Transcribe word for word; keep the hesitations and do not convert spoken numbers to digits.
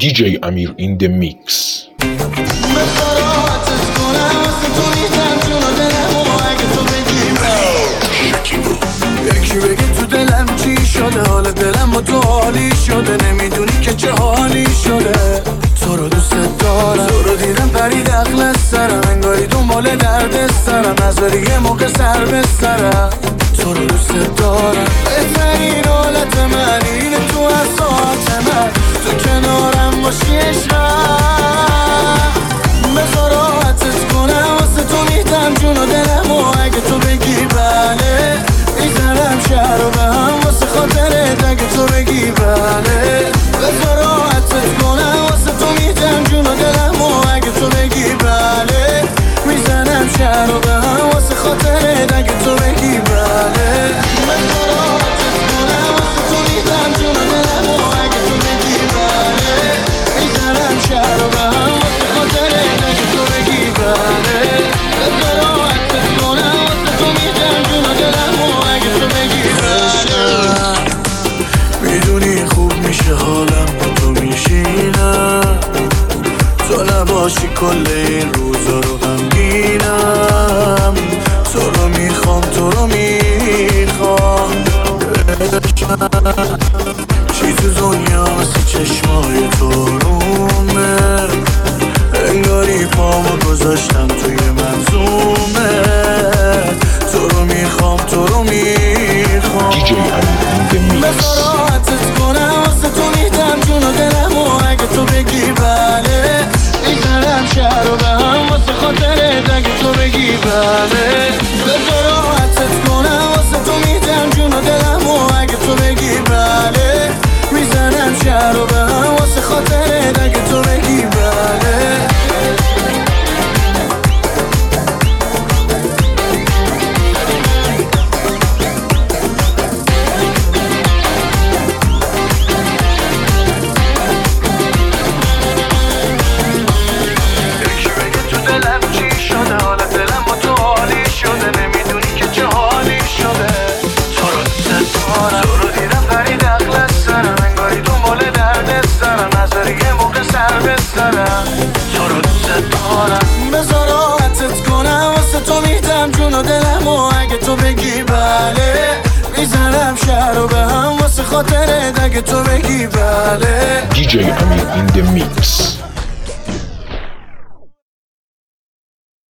دی جی امیر in the mix. یکی بگه تو دلم چی شده، حال دلم با تو حالی شده، نمیدونی که چه حالی شده. تو رو دوست دارم، تو رو دیدم پرید عقل سرم، انگاری دنبال درد سرم، نذاری یه موقع سر به سرم. تو رو دوست دارم، بهترین حالت من اینه تو از ساعت من تو کنارم باشی عشقم. بذار راحتت کنم واسه تو میدم جون و دلم، و اگه تو بگی بله میزنم شهر رو به هم واسه خاطرت، اگه تو بگی بله. بذار راحتت کنم واسه تو میدم جون و دلم، و اگه تو بگی بله میزنم شهر رو به هم واسه خاطرت، اگه تو بگی بله. بذار راحتت کنم واسه تو میدم جون و دلم، و اگه تو بگی بله میزنم شهر رو به هم واسه خاطرت، اگه تو بگی بله. بذار راحتت کنم واسه تو میدم جون و دلم، و اگه تو بگی بله. میدونی خوب میشه حالم با تو میشینم، تو نباشی کل این روزا رو غمگینم. تو رو میخوام، تو رو میخوام، چی تو دنیا مثل چشمای تو رومه، انگاری پامو گذاشتم توی منظومه. تو رو میخوام، تو رو میخوام، دی جی امیر in the mix. بذار راحتت کنم واسه تو میدم جون و دلم، و اگه تو بگی بله میزنم شهر رو به هم واسه خاطرت، اگه تو بگی بله. بذار راحتت کنم واسه تو میدم جون و دلم، و اگه تو بگی بله میزنم شهر رو به هم واسه خاطرت، اگه تو بگی بله. بذار راحتت کنم واسه تو میدم جون و دلم، و اگه تو بگی بله میزنم شهر رو به هم واسه خاطرت، اگه تو بگی بله. دی جی امیر in the mix.